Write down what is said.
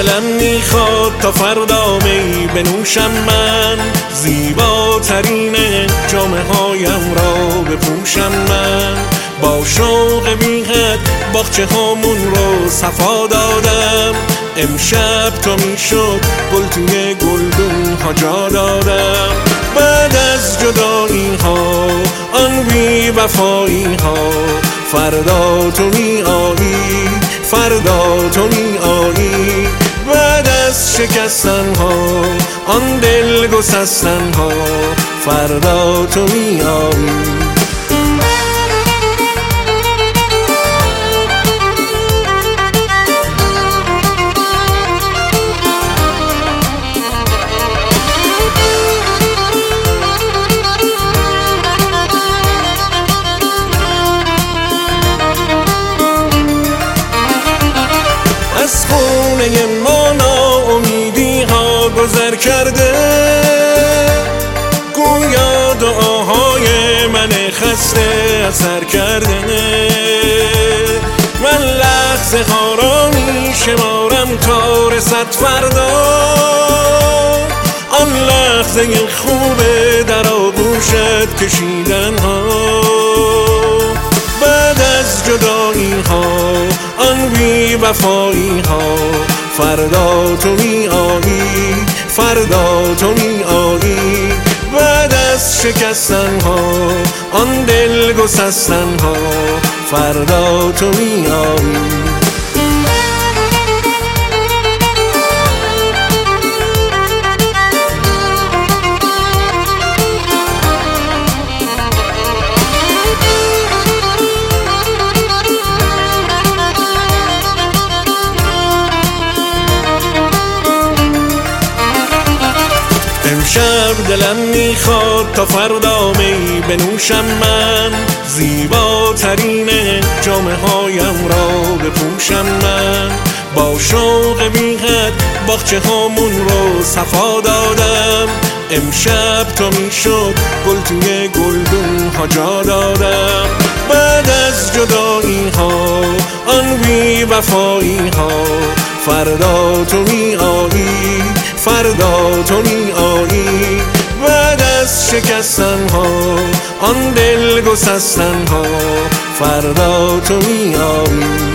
دلم میخواد تا فردا می بنوشم من، زیباترین جامه هایم را بپوشم من. با شوق بی حد باغچه هامون رو صفا دادم، امشب تا میشد گل توی گلدون ها جا دادم. بعد از جدایی ها آن بی وفایی ها، فردا تو می آیی، فردا تو می آیی. بعد از شکستن ها آن دل گسستن ها، فردا تو می آیی. از خونه ما ناامیدی ها گذر کرده، گویا دعاهای من خسته اثر کرده. من لحظه ها را می شمارم تا رسد فردا، آن لحظه خوبه در آغوشت کشیدن ها. بعد از جدایی ها آن بی وفایی ها، فردا تو می آیی، فردا تو می آیی. بعد از شکستن ها آن دل گسستن ها، فردا تو می آیی. امشب دلم میخواد تا فردا می بنوشم من، زیباترین جامه هایم را بپوشم من. با شوق بی حد باغچه هامون رو صفا دادم، امشب تا میشد گل توی گلدون ها جا دادم. بعد از جدایی ها آن بی وفایی ها، فردا تو می آیی، فردا تو می آیی. بعد از شکستن ها آن دل گسستن ها، فردا تو می آیی.